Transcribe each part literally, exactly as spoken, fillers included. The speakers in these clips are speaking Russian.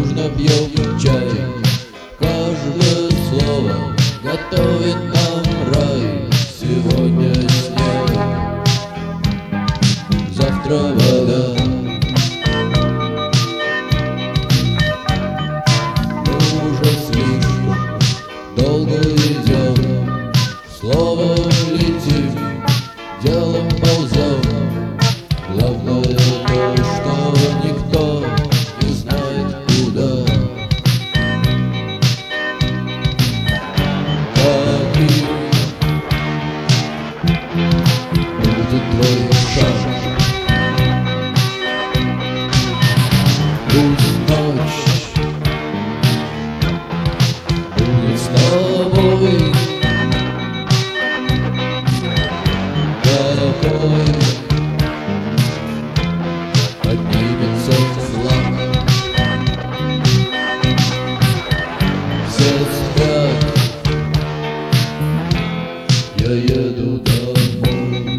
дружно пьем чай. Каждое слово готовит нам рай. Сегодня снег, завтра вода. Мы уже слишком долго идем, словом летим, делом ползем. Главное то, что никто не знает куда. Каким будет твой шаг? Пусть ночь будет с тобой. Какой поднимется флаг. Все спят, я еду домой.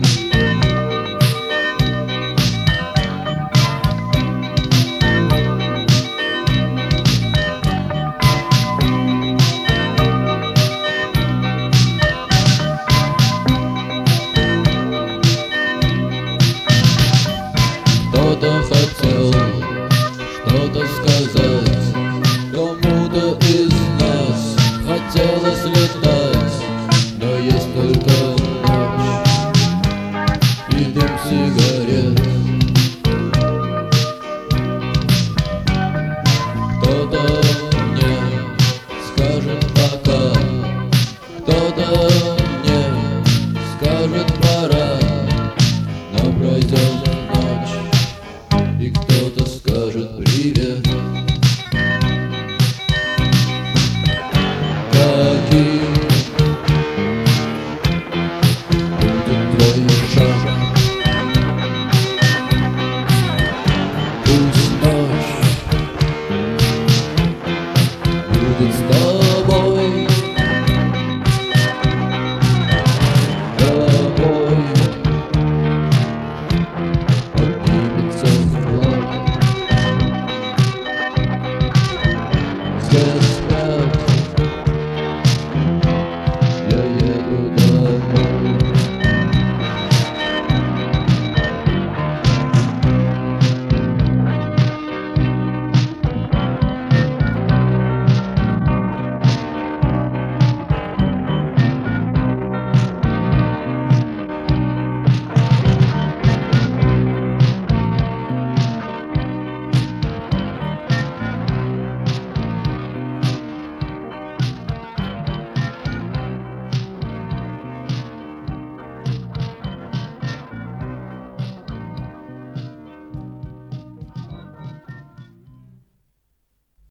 Кто-то хотел что-то сказать, кому-то из нас хотелось летать, но есть только ночь и дым сигарет. Кто-то мне скажет пока, кто-то мне скажет пора, но пройдет ночь, и кто-то скажет привет. Каким будет твой шаг? Пусть ночь будет с тобой. Тобой поднимется флаг. Скажи